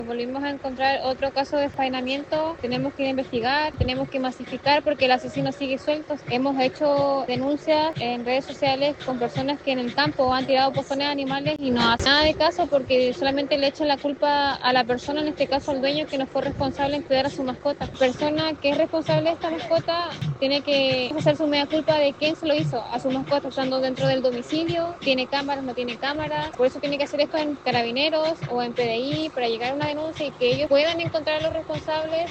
Volvimos a encontrar otro caso de envenenamiento, tenemos que investigar, tenemos que masificar porque el asesino sigue suelto. Hemos hecho denuncias en redes sociales con personas que en el campo han tirado pozones a animales y no hacen nada de caso porque solamente le echan la culpa a la persona, en este caso al dueño, que no fue responsable en cuidar a su mascota. La persona que es responsable de esta mascota tiene que hacer su mea culpa de quién se lo hizo a su mascota, estando dentro del domicilio, tiene cámaras, no tiene cámaras, por eso tiene que hacer esto en Carabineros o en PDI para llegar a una denuncia y que ellos puedan encontrar a los responsables